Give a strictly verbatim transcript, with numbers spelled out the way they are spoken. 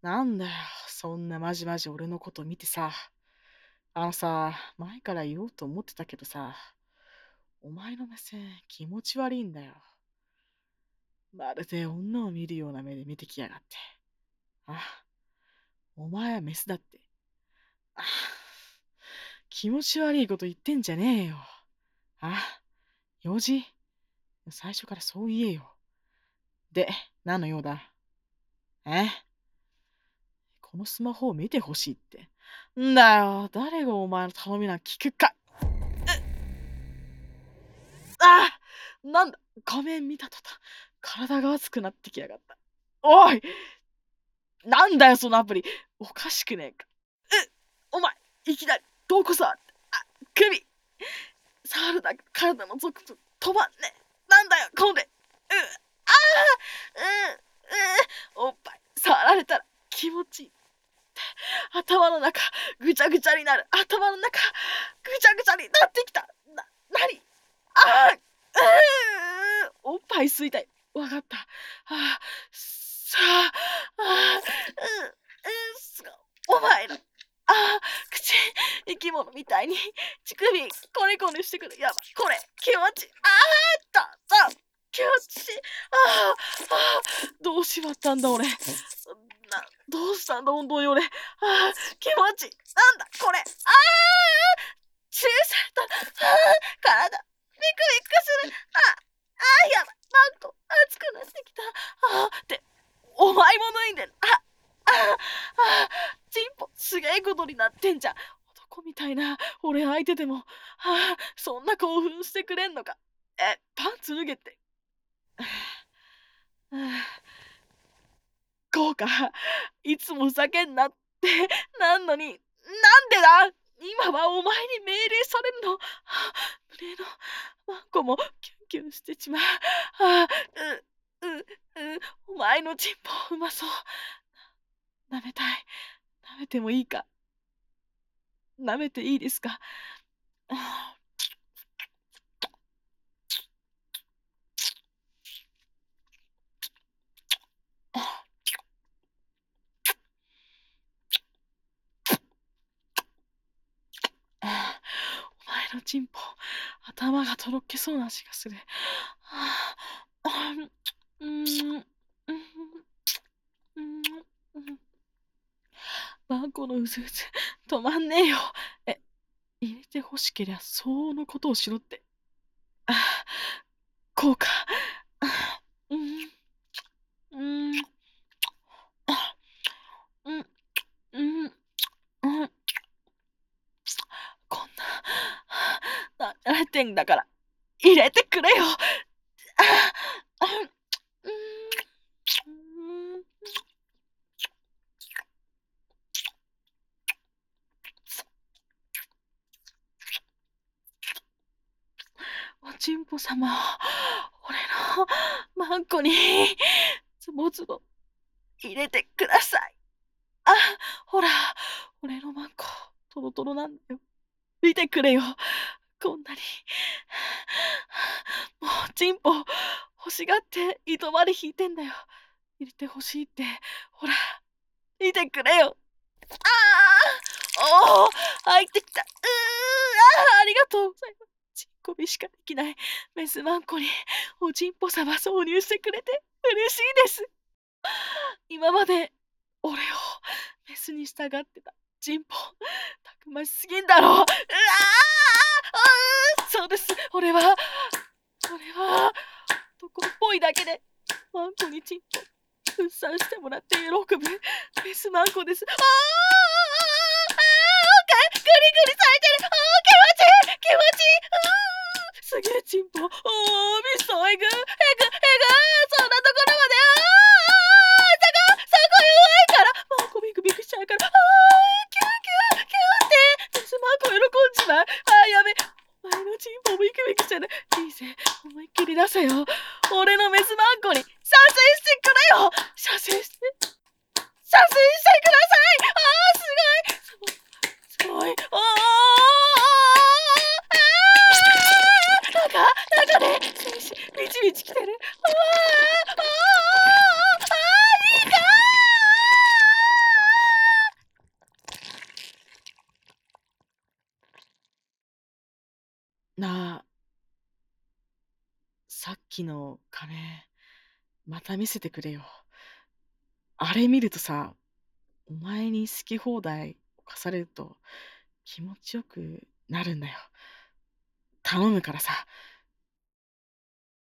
なんだよ、そんなまじまじ俺のこと見てさ。あのさ、前から言おうと思ってたけどさ、お前の目線気持ち悪いんだよ。まるで女を見るような目で見てきやがって。あ、お前はメスだって。あ、気持ち悪いこと言ってんじゃねえよ。あ、用事最初からそう言えよ。で、何の用だえこのスマホを見てほしいって。んだよ、誰がお前の頼みなん聞くか。ああなんだ画面見た途端、体が熱くなってきやがった。おいなんだよそのアプリおかしくねえか。えお前いきなりどこさあ首触るだけ体のゾクゾク止まんねえなんだよこれうああうんうんおっぱい触られたら気持ちいい頭の中ぐちゃぐちゃになる頭の中ぐちゃぐちゃになってきたな、なにああうーおっぱい吸いたいわかったああさあああうんうんすごお前のああ口生き物みたいに乳首コネコネしてくるやばいこれ気持ちいいああったった気持ちいいああああどうしまったんだ俺などうしたんだ本当に俺ああ気持ちいいなんだこれああ注されたああ体ビクビクするああやばいなんと熱くなってきたあってお前も脱いでるあああチンポすげえことになってんじゃん男みたいな俺相手でもああそんな興奮してくれんのかえパンツ脱げってこうかいつもふざけんなってなんのになんでだ今はお前に命令されるの胸のワンコもキュンキュンしてちまうあうううお前のチンポうまそう舐めたい舐めてもいいか舐めていいですかあああお前のチンポ頭がとろけそうな味がするああうんうんうんワンコのうずうず止まんねえよえ入れて欲しけりゃ相応のことをしろってあこうかあうんうんあうんうんうんこんなな慣れてんだから入れてくれよああうんおちんぽ様俺のマンコにつぼつぼ入れてくださいあほら俺のマンコトロトロなんだよ見てくれよこんなにもうチンポ欲しがって糸まで引いてんだよ入れてほしいってほら見てくれよああおお入ってきたうーあありがとうございますチンコビしかできないメスマンコにおちんぽ様挿入してくれて嬉しいです今まで俺をメスに従ってたチンポたくましすぎんだろううわあそうです俺は俺は男っぽいだけでワンコにチンポ出産してもらって喜ぶメスマンコですああああグリグリされてるあー気持ちいい気持ちいいあすげえチンポおーミストエグエグエグそんなところまであーそこそこ弱いからマンコビクビクしちゃうからあーキューキューキューってメスマンコ喜んじまうあーやべお前のチンポビクビクしてるいいぜ思いっきり出せよ俺のメスマンコに射精してくれよ射精して射精してくださいあーすごいすごいあーなんかなんかね精子みちみちきてるあーあーあーいいかなあ、さっきの金、また見せてくれよ。あれ見るとさ、お前に好き放題犯されると気持ちよくなるんだよ。頼むからさ、